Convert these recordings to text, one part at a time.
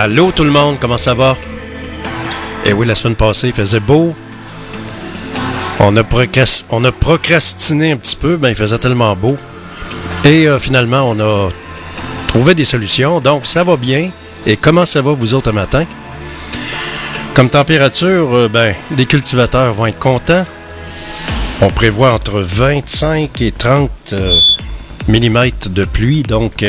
Allô tout le monde, comment ça va? Eh oui, la semaine passée, il faisait beau. On a procrastiné un petit peu, il faisait tellement beau. Et finalement, on a trouvé des solutions, donc ça va bien. Et comment ça va vous autres un matin? Comme température, les cultivateurs vont être contents. On prévoit entre 25 et 30 mm de pluie, donc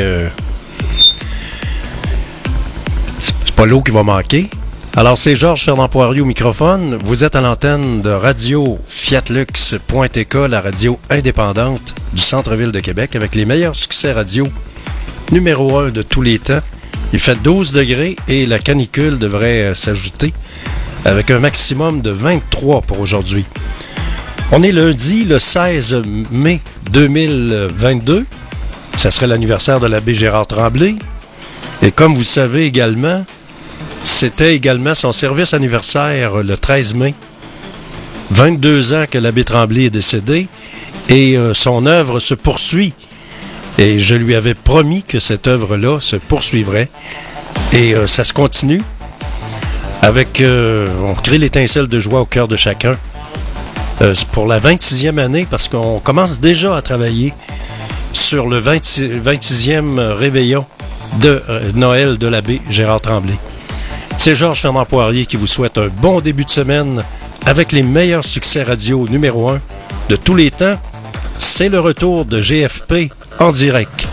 c'est pas l'eau qui va manquer. Alors, c'est Georges Fernand Poirier au microphone. Vous êtes à l'antenne de Radio Fiatlux.tk, la radio indépendante du centre-ville de Québec, avec les meilleurs succès radio numéro 1 de tous les temps. Il fait 12 degrés et la canicule devrait s'ajouter avec un maximum de 23 pour aujourd'hui. On est lundi, le 16 mai 2022. Ça serait l'anniversaire de l'abbé Gérard Tremblay. Et comme vous savez également, c'était également son service anniversaire le 13 mai. 22 ans que l'abbé Tremblay est décédé et son œuvre se poursuit. Et je lui avais promis que cette œuvre-là se poursuivrait. Et ça se continue avec... on crée l'étincelle de joie au cœur de chacun. C'est pour la 26e année parce qu'on commence déjà à travailler sur le 26e réveillon de Noël de l'abbé Gérard Tremblay. C'est Georges Fernand Poirier qui vous souhaite un bon début de semaine avec les meilleurs succès radio numéro 1 de tous les temps. C'est le retour de GFP en direct.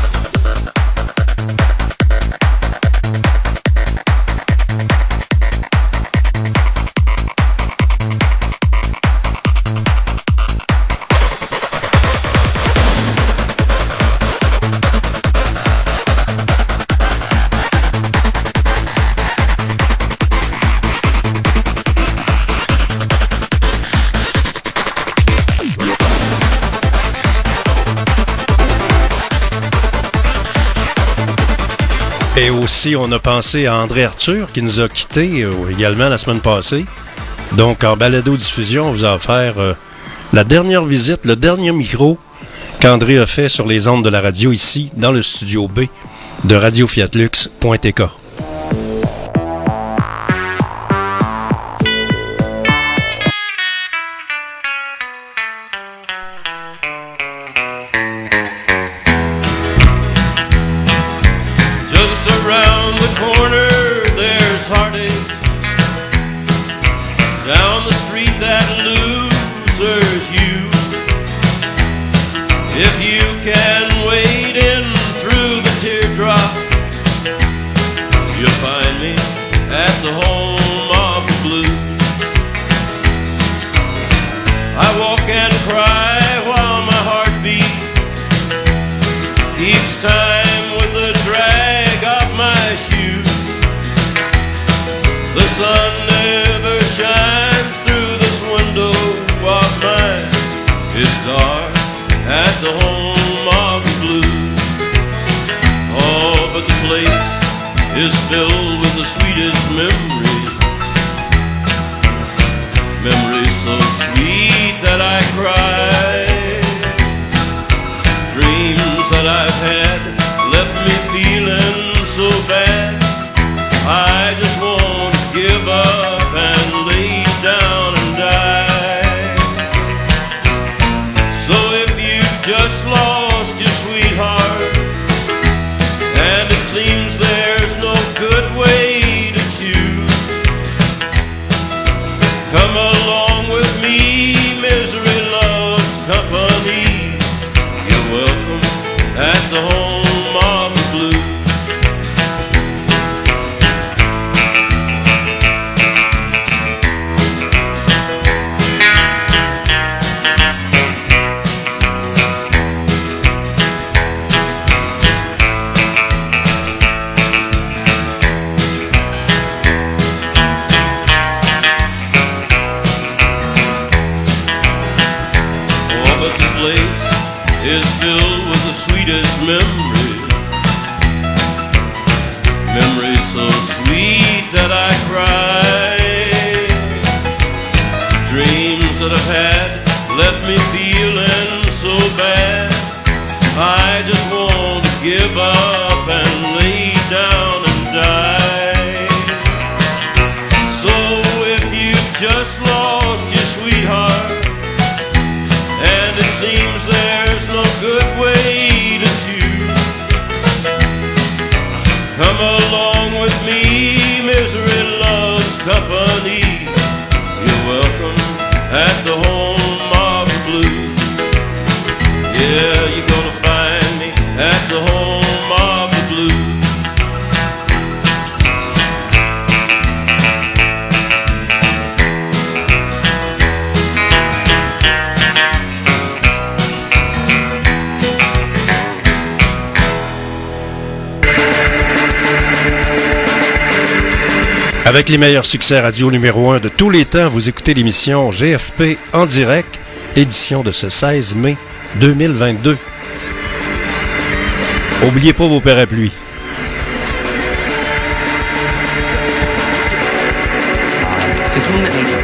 Et aussi, on a pensé à André Arthur qui nous a quittés également la semaine passée. Donc, en balado-diffusion, on vous a offert la dernière visite, le dernier micro qu'André a fait sur les ondes de la radio ici, dans le studio B de Radio Fiatlux.tk. Is filled with the sweetest memories. Memories so sweet that I cry. Dreams that I've had left me feeling so bad. I just want to give up and lay down and die. So if you just lost your sweetheart and it seems there's no good way to choose, come along with me, misery loves company. You're welcome at the home of the blues. Is filled with the sweetest memories. Memories so sweet that I cry. Dreams that I've had left me feeling so bad. I just want to give up and lay down and die. Come along with me, misery loves company. You're welcome at the home of the blues. Yeah, you're gonna find me at the home of the blues. Avec les meilleurs succès radio numéro 1 de tous les temps, vous écoutez l'émission GFP en direct, édition de ce 16 mai 2022. Oubliez pas vos parapluies. To whom it may be.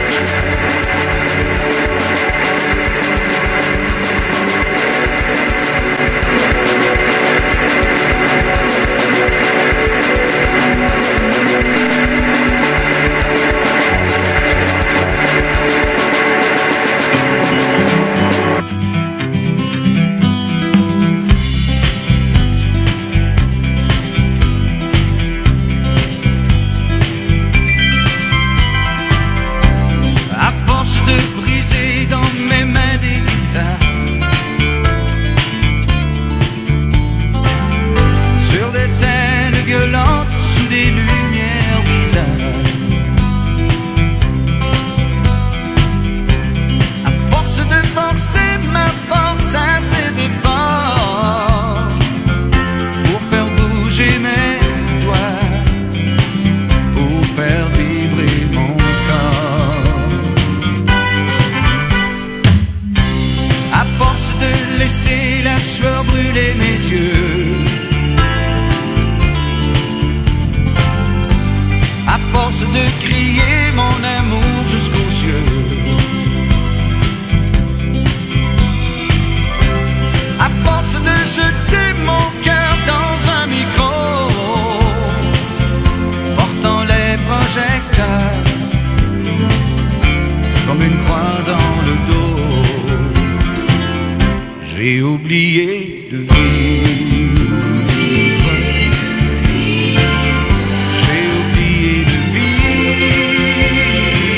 Comme une croix dans le dos, j'ai oublié de vivre. J'ai oublié de vivre.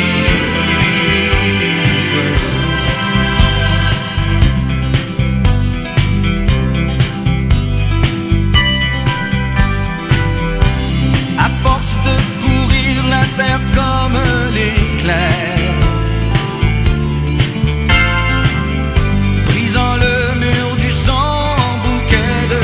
À force de courir la terre comme l'éclair, brisant le mur du sang, bouquet de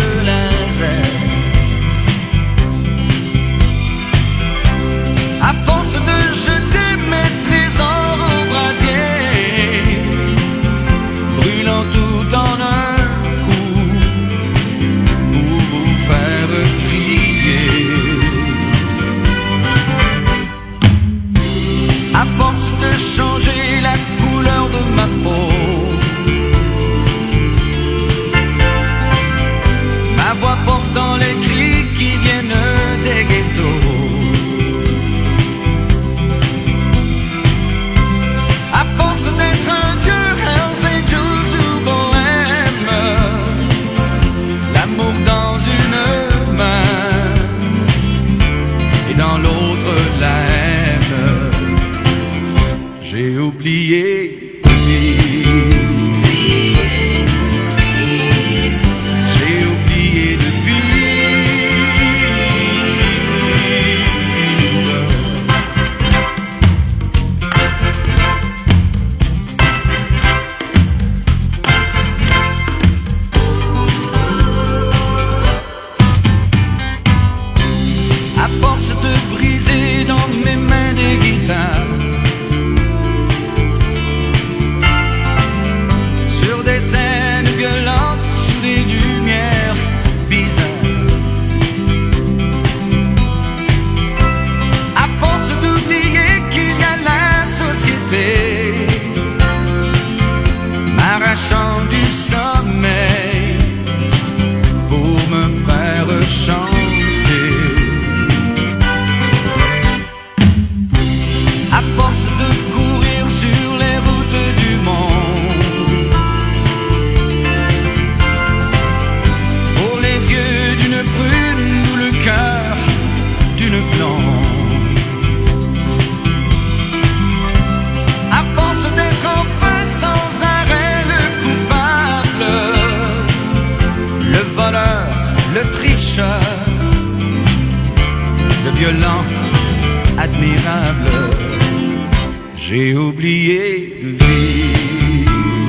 violent, admirable. J'ai oublié de vivre.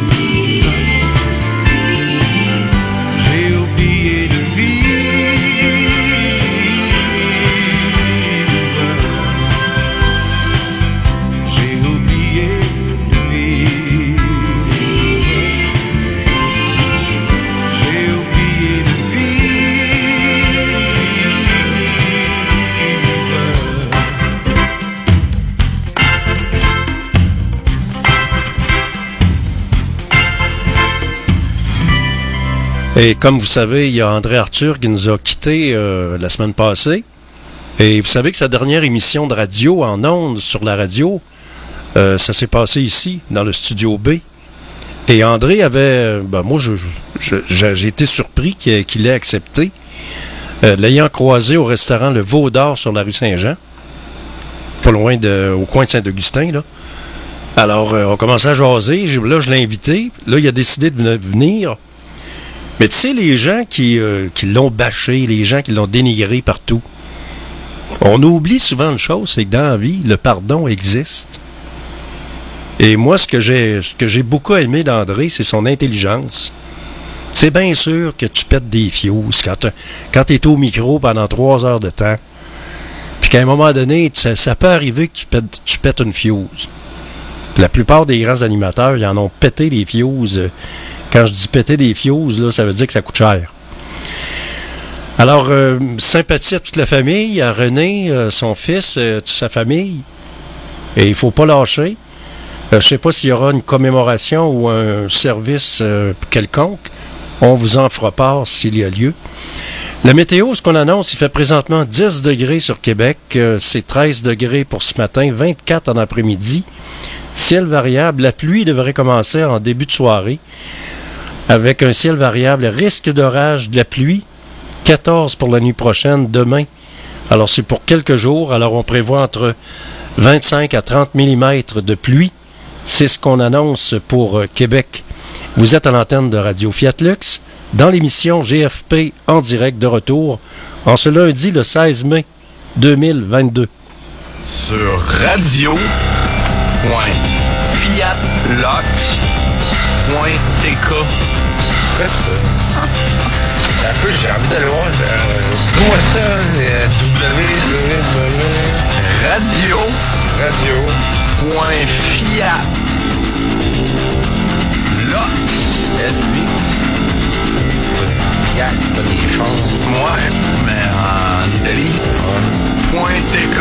J'ai oublié de vivre. J'ai oublié de vivre. J'ai oublié de Et comme vous savez, il y a André Arthur qui nous a quittés la semaine passée. Et vous savez que sa dernière émission de radio en ondes sur la radio, ça s'est passé ici, dans le studio B. Et André avait... moi, j'ai été surpris qu'il ait accepté. L'ayant croisé au restaurant Le Veau d'Or sur la rue Saint-Jean, pas loin au coin de Saint-Augustin, là. Alors, on commençait à jaser. Là, je l'ai invité. Là, il a décidé de venir. Mais tu sais, les gens qui l'ont bâché, les gens qui l'ont dénigré partout, on oublie souvent une chose, c'est que dans la vie, le pardon existe. Et moi, ce que j'ai beaucoup aimé d'André, c'est son intelligence. C'est bien sûr que tu pètes des fuses quand tu es au micro pendant 3 heures de temps, puis qu'à un moment donné, ça peut arriver que tu pètes une fuse. La plupart des grands animateurs, ils en ont pété des fuses. Quand je dis péter des fuses, là, ça veut dire que ça coûte cher. Alors, sympathie à toute la famille, à René, son fils, toute sa famille. Et il ne faut pas lâcher. Je ne sais pas s'il y aura une commémoration ou un service quelconque. On vous en fera part s'il y a lieu. La météo, ce qu'on annonce, il fait présentement 10 degrés sur Québec. C'est 13 degrés pour ce matin, 24 en après-midi. Ciel variable. La pluie devrait commencer en début de soirée. Avec un ciel variable, risque d'orage, de la pluie, 14 pour la nuit prochaine, demain. Alors, c'est pour quelques jours. Alors, on prévoit entre 25 à 30 mm de pluie. C'est ce qu'on annonce pour Québec. Vous êtes à l'antenne de Radio Fiat Lux, dans l'émission GFP en direct de retour, en ce lundi, le 16 mai 2022. Sur radio.fiatlox.tk. Quoi ça? Un peu, j'ai envie d'aller voir. Dis-moi ça, Fiat, pas des chars. Ouais, mais en Italie, .tk.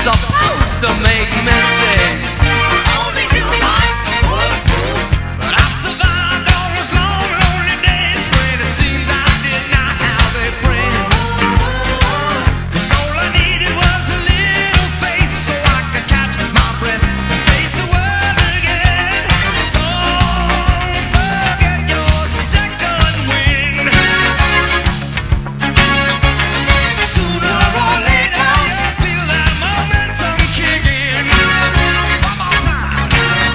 supposed to make mistakes. Only human. But I survived all those long, lonely days when it seemed I did not have a friend. 'Cause all I needed was a little faith so I could catch my breath and face the world again. Don't forget your second wind. Sooner or later you'll feel that momentum kick in. One more time.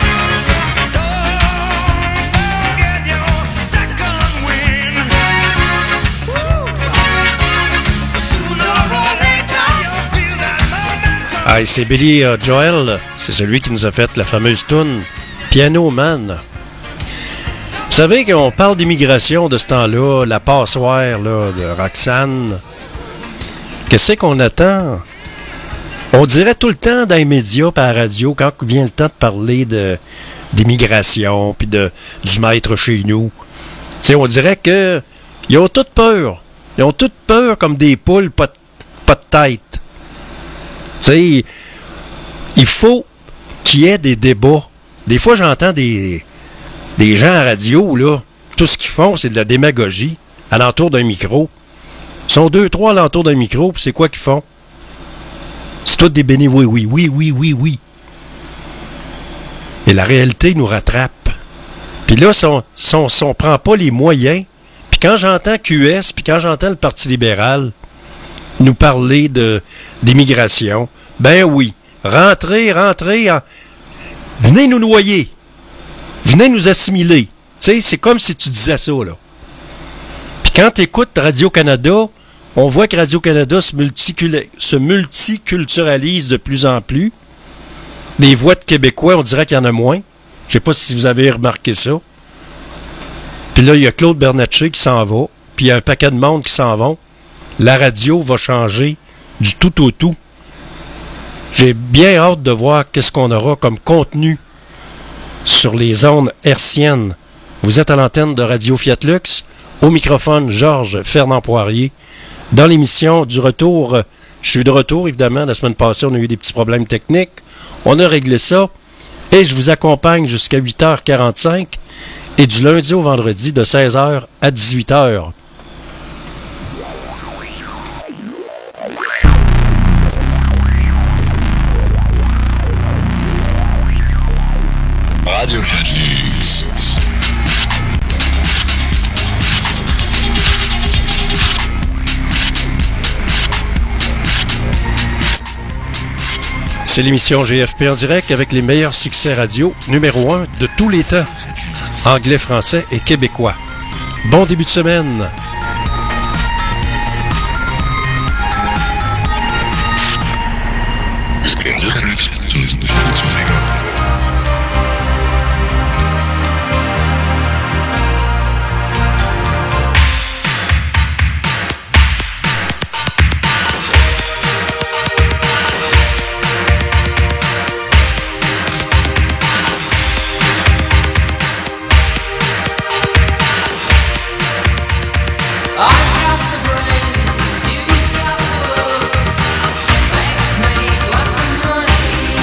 Don't forget your second wind. Woo. Sooner or later you'll feel that momentum. Ah, c'est Billy Joel, c'est celui qui nous a fait la fameuse toune Piano Man. Vous savez qu'on parle d'immigration de ce temps-là, la passoire là, de Roxane. Qu'est-ce qu'on attend? On dirait tout le temps dans les médias par la radio, quand vient le temps de parler d'immigration puis du maître chez nous. T'sais, on dirait que ils ont toutes peur. Ils ont toutes peur comme des poules, pas de tête. T'sais, il faut qu'il y ait des débats. Des fois, j'entends des gens à radio, là, tout ce qu'ils font, c'est de la démagogie alentour d'un micro. Ils sont 2-3 alentour d'un micro, puis c'est quoi qu'ils font? C'est tout des bénis oui. Et la réalité nous rattrape. Puis là, si on prend pas les moyens, puis quand j'entends QS, puis quand j'entends le Parti libéral nous parler d'immigration, ben oui, rentrez, venez nous noyer, venez nous assimiler. Tu sais, c'est comme si tu disais ça, là. Puis quand tu écoutes Radio-Canada, on voit que Radio-Canada se multiculturalise de plus en plus. Les voix de Québécois, on dirait qu'il y en a moins. Je sais pas si vous avez remarqué ça. Puis là, il y a Claude Bernatchez qui s'en va, puis il y a un paquet de monde qui s'en vont. La radio va changer du tout au tout. J'ai bien hâte de voir qu'est-ce qu'on aura comme contenu sur les ondes hertziennes. Vous êtes à l'antenne de Radio Fiat Lux. Au microphone, Georges Fernand Poirier. Dans l'émission du retour, je suis de retour, évidemment. La semaine passée, on a eu des petits problèmes techniques. On a réglé ça. Et je vous accompagne jusqu'à 8h45. Et du lundi au vendredi, de 16h à 18h. Radio Fiat Lux. C'est l'émission GFP en direct avec les meilleurs succès radio, numéro 1 de tous les temps. Anglais, français et québécois. Bon début de semaine. Money.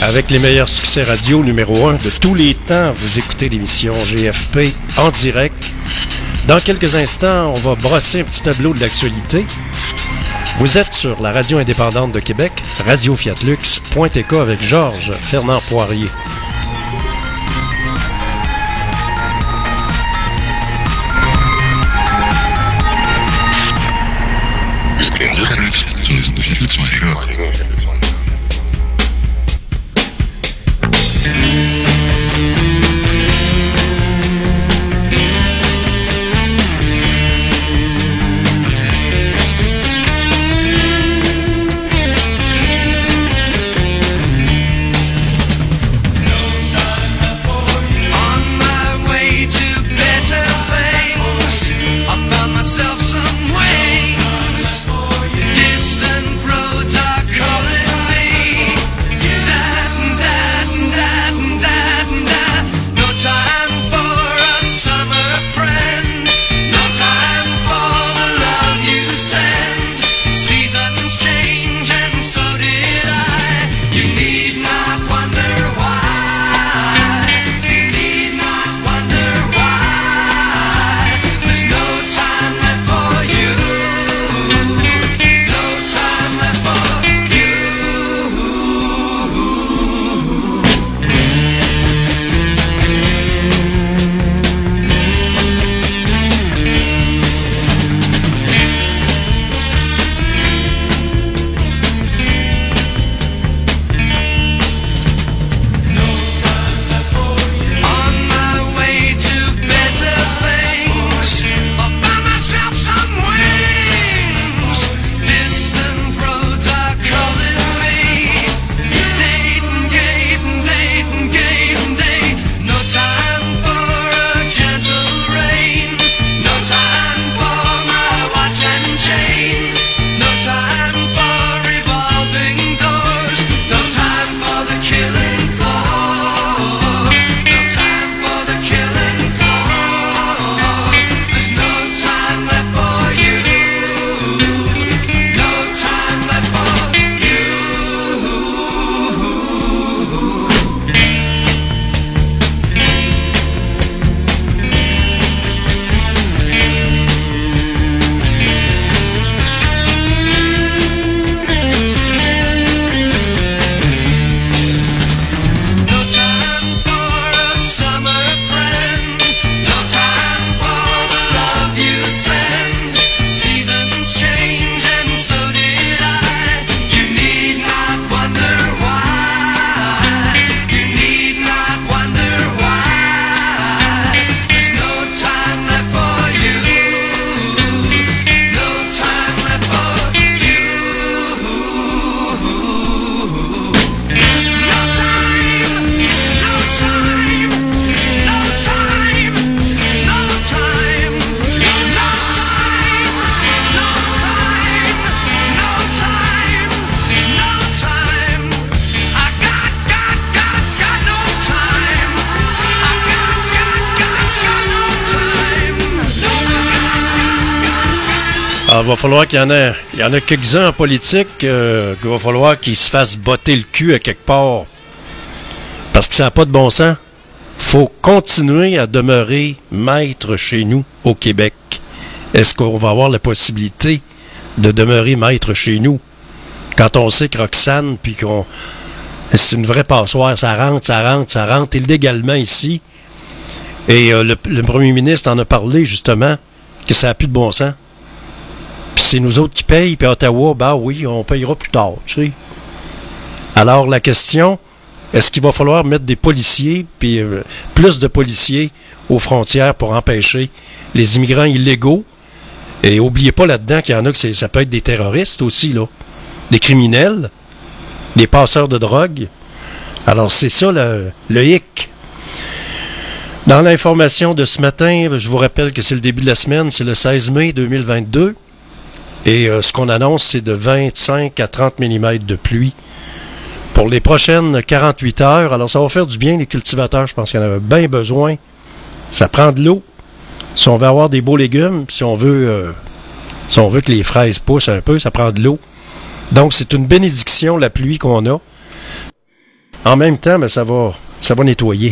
Avec les meilleurs succès radio numéro 1 de tous les temps, vous écoutez l'émission GFP en direct. Dans quelques instants, on va brosser un petit tableau de l'actualité. Vous êtes sur la radio indépendante de Québec, radio-fiatlux.tk avec Georges Fernand Poirier. Il va falloir qu'il y en a quelques-uns en politique qu'il va falloir qu'ils se fassent botter le cul à quelque part. Parce que ça n'a pas de bon sens. Faut continuer à demeurer maître chez nous, au Québec. Est-ce qu'on va avoir la possibilité de demeurer maître chez nous? Quand on sait que Roxane, puis qu'on... C'est une vraie passoire, ça rentre illégalement ici. Et le premier ministre en a parlé, justement, que ça n'a plus de bon sens. Puis c'est nous autres qui payent, puis Ottawa, ben oui, on payera plus tard, tu sais. Alors la question, est-ce qu'il va falloir mettre des policiers, puis plus de policiers aux frontières pour empêcher les immigrants illégaux? Et oubliez pas là-dedans qu'il y en a que ça peut être des terroristes aussi, là. Des criminels, des passeurs de drogue. Alors c'est ça le hic. Dans l'information de ce matin, je vous rappelle que c'est le début de la semaine, c'est le 16 mai 2022. Et ce qu'on annonce, c'est de 25 à 30 mm de pluie pour les prochaines 48 heures. Alors, ça va faire du bien, les cultivateurs. Je pense qu'il y en avait bien besoin. Ça prend de l'eau. Si on veut avoir des beaux légumes, si on veut que les fraises poussent un peu, ça prend de l'eau. Donc, c'est une bénédiction, la pluie qu'on a. en même temps, ben, ça va nettoyer.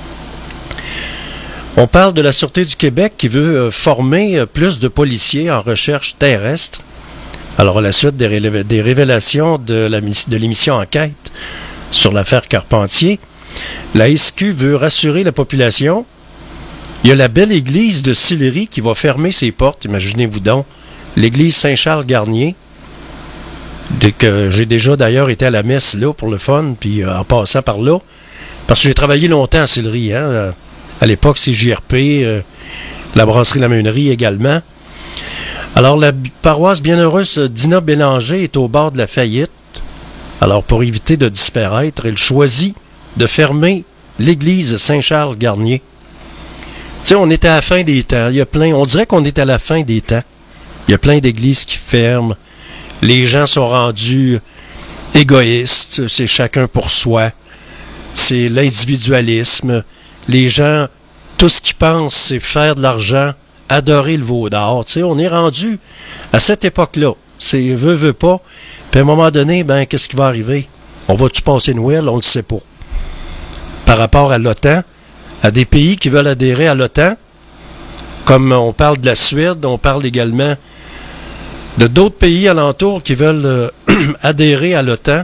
On parle de la Sûreté du Québec qui veut former plus de policiers en recherche terrestre. Alors, à la suite des révélations de l'émission Enquête sur l'affaire Carpentier, la SQ veut rassurer la population. Il y a la belle église de Sillery qui va fermer ses portes, imaginez-vous donc. L'église Saint-Charles-Garnier, que j'ai déjà d'ailleurs été à la messe là pour le fun, puis en passant par là, parce que j'ai travaillé longtemps à Sillery, hein, à l'époque c'est JRP, la brasserie La Meunerie également. Alors la paroisse bienheureuse d'Ina Bélanger est au bord de la faillite. Alors pour éviter de disparaître, elle choisit de fermer l'église Saint-Charles-Garnier. Tu sais, on est à la fin des temps. On dirait qu'on est à la fin des temps. Il y a plein d'églises qui ferment. Les gens sont rendus égoïstes. C'est chacun pour soi. C'est l'individualisme. Les gens, tout ce qu'ils pensent, c'est faire de l'argent, adorer le veau d'or. Tu sais, on est rendu à cette époque-là. C'est veut pas. Puis à un moment donné, ben, qu'est-ce qui va arriver? On va-tu passer Noël? On le sait pas. Par rapport à l'OTAN, à des pays qui veulent adhérer à l'OTAN, comme on parle de la Suède, on parle également de d'autres pays alentours qui veulent adhérer à l'OTAN.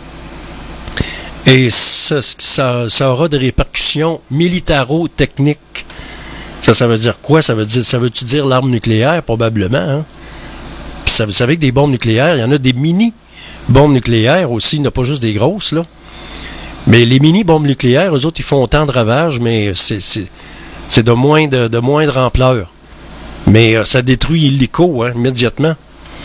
Et ça aura des répercussions militaro-techniques. Ça veut dire quoi? Ça veut-tu dire l'arme nucléaire? Probablement. Hein? Puis vous savez que des bombes nucléaires, il y en a des mini-bombes nucléaires aussi, il n'y en a pas juste des grosses, là. Mais les mini-bombes nucléaires, eux autres, ils font autant de ravages, mais c'est de moindre ampleur. Mais ça détruit illico, hein, immédiatement.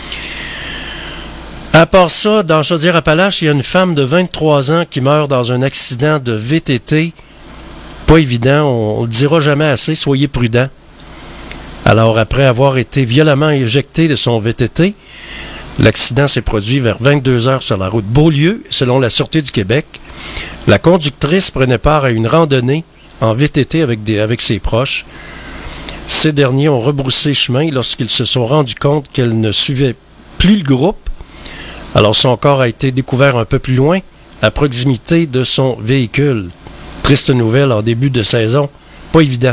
À part ça, dans Chaudière-Appalaches, il y a une femme de 23 ans qui meurt dans un accident de VTT. Pas évident, on le dira jamais assez, soyez prudents. Alors, après avoir été violemment éjecté de son VTT, l'accident s'est produit vers 22 heures sur la route Beaulieu, selon la Sûreté du Québec. La conductrice prenait part à une randonnée en VTT avec ses proches. Ces derniers ont rebroussé chemin lorsqu'ils se sont rendus compte qu'elle ne suivait plus le groupe. Alors son corps a été découvert un peu plus loin, à proximité de son véhicule. Triste nouvelle en début de saison, pas évident.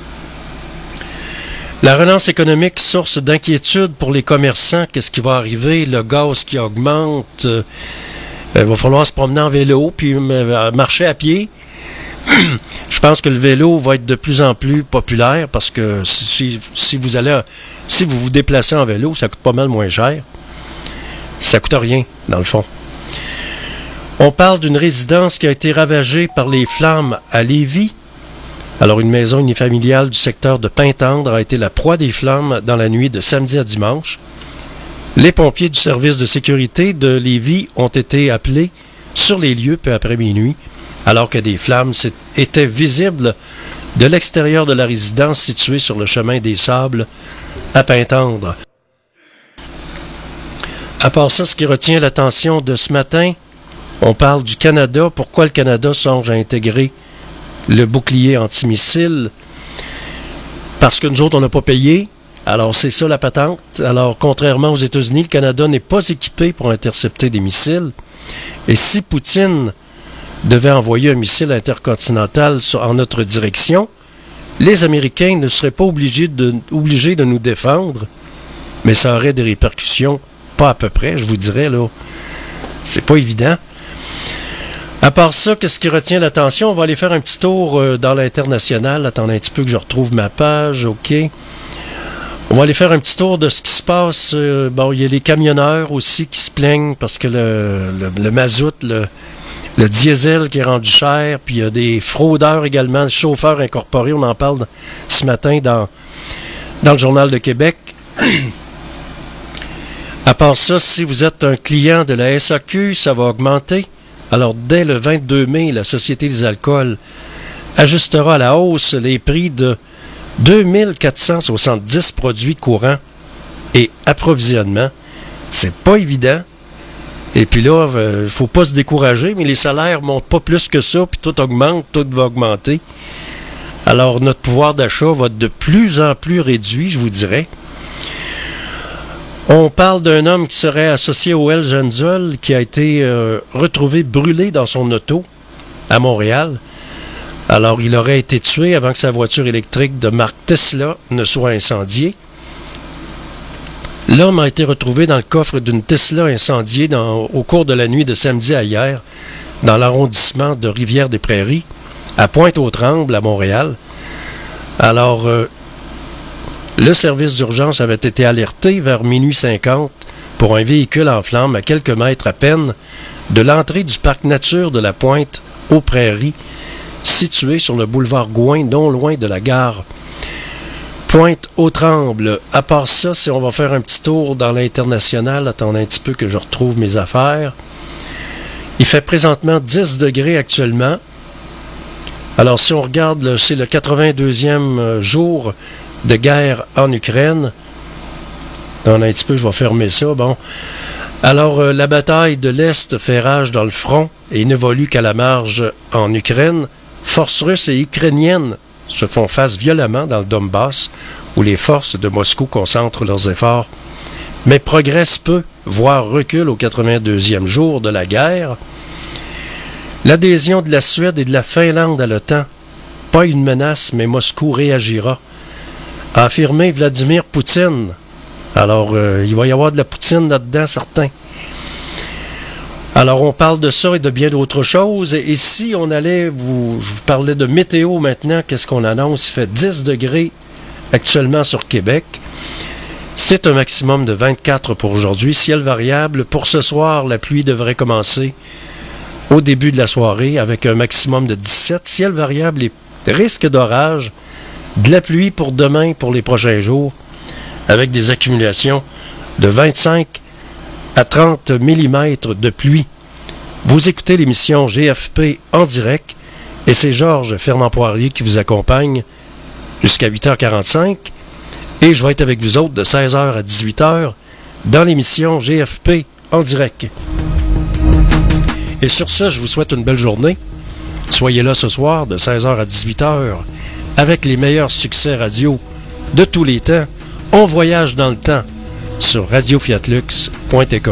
La relance économique, source d'inquiétude pour les commerçants. Qu'est-ce qui va arriver? Le gaz qui augmente. Il va falloir se promener en vélo, puis marcher à pied. Je pense que le vélo va être de plus en plus populaire parce que si vous vous déplacez en vélo, ça coûte pas mal moins cher. Ça coûte rien, dans le fond. On parle d'une résidence qui a été ravagée par les flammes à Lévis. Alors, une maison unifamiliale du secteur de Pintendre a été la proie des flammes dans la nuit de samedi à dimanche. Les pompiers du service de sécurité de Lévis ont été appelés sur les lieux peu après minuit, alors que des flammes étaient visibles de l'extérieur de la résidence située sur le chemin des Sables à Pintendre. À part ça, ce qui retient l'attention de ce matin, on parle du Canada. Pourquoi le Canada songe à intégrer le bouclier antimissile? Parce que nous autres, on n'a pas payé. Alors, c'est ça la patente. Alors, contrairement aux États-Unis, le Canada n'est pas équipé pour intercepter des missiles. Et si Poutine devait envoyer un missile intercontinental en notre direction, les Américains ne seraient pas obligés de nous défendre, mais ça aurait des répercussions pas à peu près, je vous dirais, là. C'est pas évident. À part ça, qu'est-ce qui retient l'attention? On va aller faire un petit tour dans l'international. Attendez un petit peu que je retrouve ma page. OK. On va aller faire un petit tour de ce qui se passe. Bon, il y a les camionneurs aussi qui se plaignent parce que le mazout, le diesel qui est rendu cher, puis il y a des fraudeurs également, des chauffeurs incorporés. On en parle ce matin dans le Journal de Québec. À part ça, si vous êtes un client de la SAQ, ça va augmenter. Alors, dès le 22 mai, la Société des alcools ajustera à la hausse les prix de 2470 produits courants et approvisionnement. C'est pas évident. Et puis là, il faut pas se décourager, mais les salaires montent pas plus que ça, puis tout augmente, tout va augmenter. Alors, notre pouvoir d'achat va de plus en plus réduit, je vous dirais. On parle d'un homme qui serait associé au Hells Angels, qui a été retrouvé brûlé dans son auto. à Montréal. Alors, il aurait été tué avant que sa voiture électrique de marque Tesla ne soit incendiée. L'homme a été retrouvé dans le coffre d'une Tesla incendiée au cours de la nuit de samedi à hier, dans l'arrondissement de Rivière-des-Prairies, à Pointe-aux-Trembles, à Montréal. Alors, le service d'urgence avait été alerté vers minuit 50 pour un véhicule en flammes à quelques mètres à peine de l'entrée du parc nature de la Pointe aux Prairies, situé sur le boulevard Gouin, non loin de la gare Pointe-aux-Trembles. À part ça, si on va faire un petit tour dans l'international, attendez un petit peu que je retrouve mes affaires. Il fait présentement 10 degrés actuellement. Alors, si on regarde, c'est le 82e jour de guerre en Ukraine. Attendez un petit peu, je vais fermer ça. Bon. Alors, la bataille de l'Est fait rage dans le front et n'évolue qu'à la marge en Ukraine. Forces russes et ukrainiennes se font face violemment dans le Donbass, où les forces de Moscou concentrent leurs efforts, mais progressent peu, voire reculent au 82e jour de la guerre. L'adhésion de la Suède et de la Finlande à l'OTAN, pas une menace, mais Moscou réagira, a affirmé Vladimir Poutine. Alors, il va y avoir de la poutine là-dedans, certain. Alors, on parle de ça et de bien d'autres choses. Et si on allait, je vous parlais de météo maintenant, qu'est-ce qu'on annonce? Il fait 10 degrés actuellement sur Québec. C'est un maximum de 24 pour aujourd'hui. Ciel variable. Pour ce soir, la pluie devrait commencer au début de la soirée avec un maximum de 17. Ciel variable et risque d'orage. De la pluie pour demain, pour les prochains jours, avec des accumulations de 25 à 30 mm de pluie. Vous écoutez l'émission GFP en direct et c'est Georges Fernand Poirier qui vous accompagne jusqu'à 8h45 et je vais être avec vous autres de 16h à 18h dans l'émission GFP en direct. Et sur ce, je vous souhaite une belle journée. Soyez là ce soir de 16h à 18h avec les meilleurs succès radio de tous les temps. On voyage dans le temps sur radiofiatlux.tk.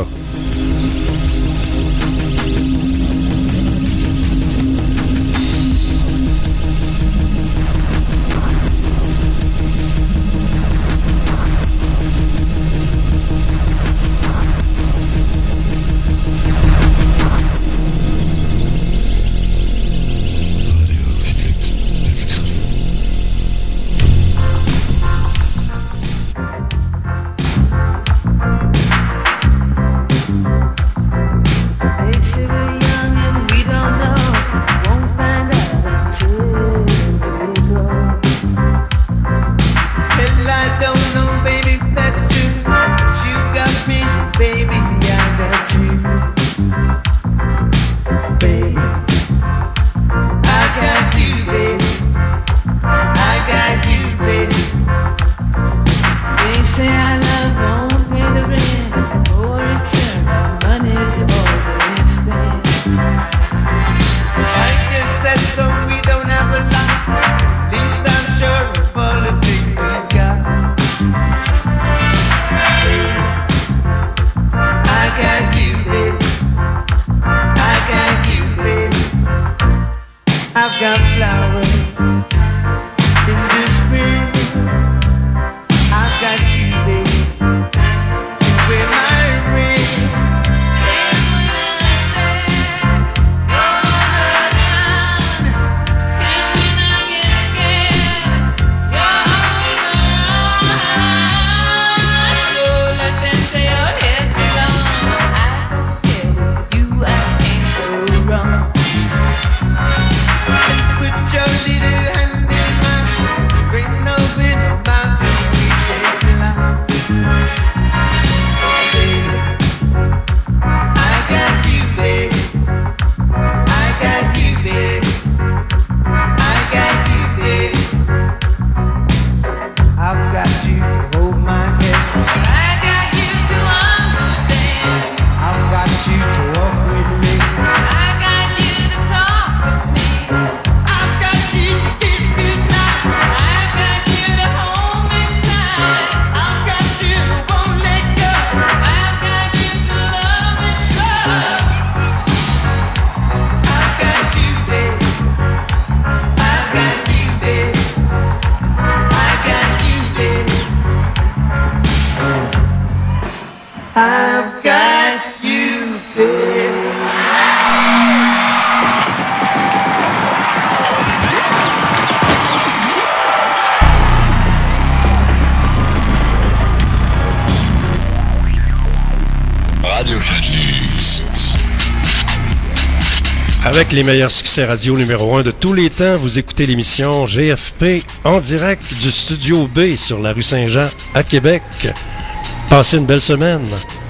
Avec les meilleurs succès radio numéro 1 de tous les temps, vous écoutez l'émission GFP en direct du Studio B sur la rue Saint-Jean à Québec. Passez une belle semaine.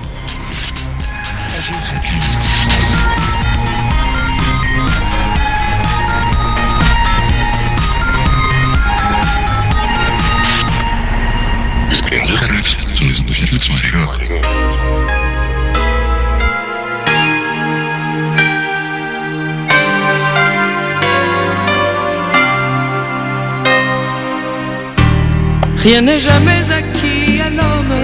Rien n'est jamais acquis à l'homme,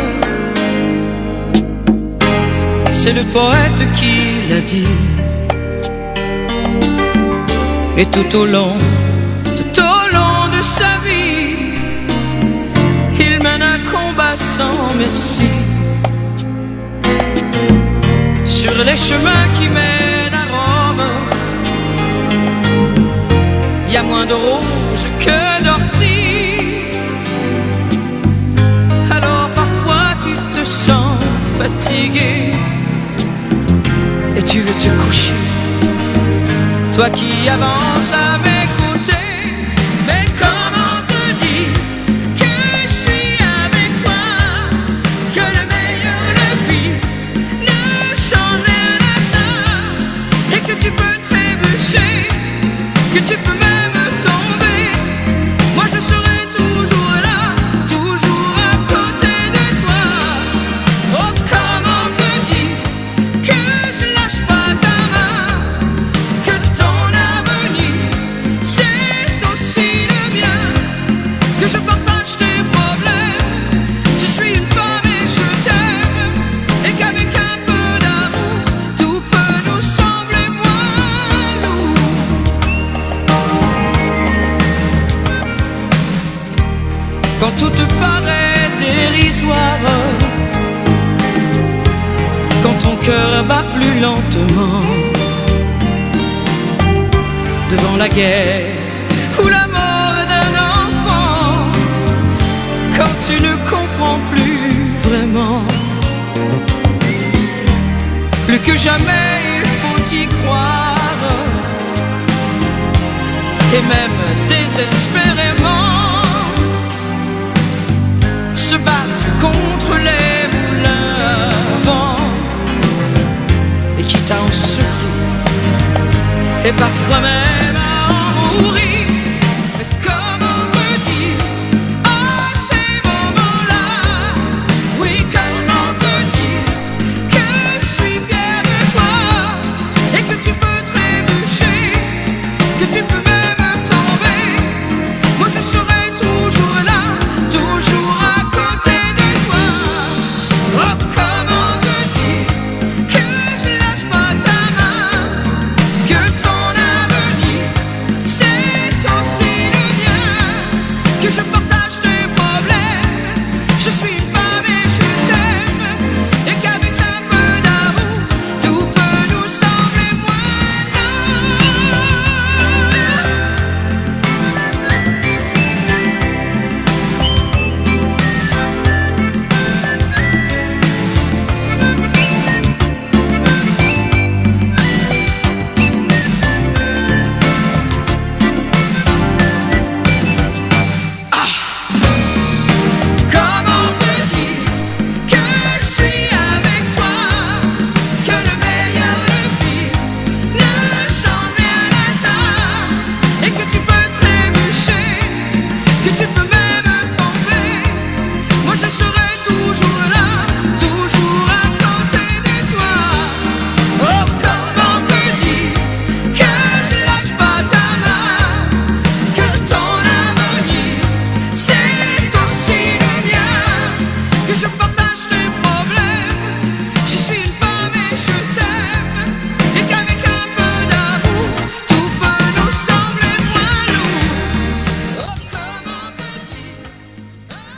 c'est le poète qui l'a dit. Et tout au long de sa vie, il mène un combat sans merci. Sur les chemins qui mènent à Rome, il y a moins de roses que d'orties. Alors parfois tu te sens fatigué et tu veux te coucher, toi qui avances à mes côtés. Mais comment te dire que je suis avec toi, que le meilleur de vie ne change rien à ça, et que tu peux trébucher, que tu peux même tomber. Moi je serai toujours là, toujours à côté de toi. Oh, comment te dire que je lâche pas ta main, que ton avenir c'est aussi le mien, que je partage tes problèmes. Je suis une femme et je t'aime, et qu'avec un peu d'amour tout peut nous sembler moins lourd. Quand tout te paraît dérisoire, quand ton cœur bat plus lentement, devant la guerre ou la mort d'un enfant, quand tu ne comprends plus vraiment, plus que jamais il faut y croire, et même désespérément se battre contre les moulins à vent, et quitte à en souffrir, et parfois même à en mourir. Mais comment te dire à ces moments-là, oui, comment te dire que je suis fier de toi, et que tu peux trébucher, que tu peux même tomber. Moi je serai toujours là, toujours à côté de toi. Oh, comment te dire que je lâche pas ta main, que ton avenir c'est aussi le mien, que je